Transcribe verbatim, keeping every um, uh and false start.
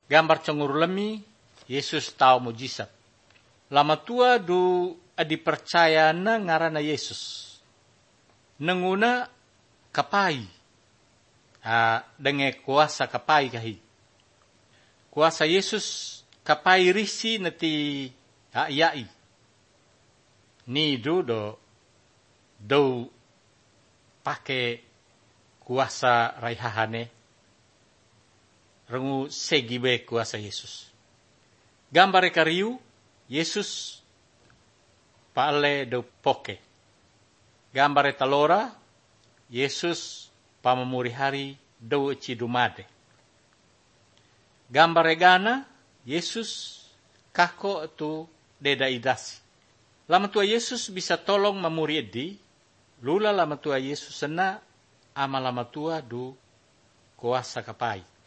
Gambar cenguru lemi, Yesus tahu mujizat. Lama tua du adi percaya na ngarana Yesus. Nenguna kapai. Ah, dengan kuasa kapai kahi. Kuasa Yesus kapai risi nati ayai. Ni du do do pake kuasa raihahane. Rengu segibe kuasa Yesus. Gambar kariu Yesus pale do poke. Gambar talora Yesus pamamuri hari do cidumade. Gambar gana Yesus kako tu deda idasi. Lama tua Yesus bisa tolong mamuri edi. Lula lama tua Yesus sena ama lama tua du kuasa kapai.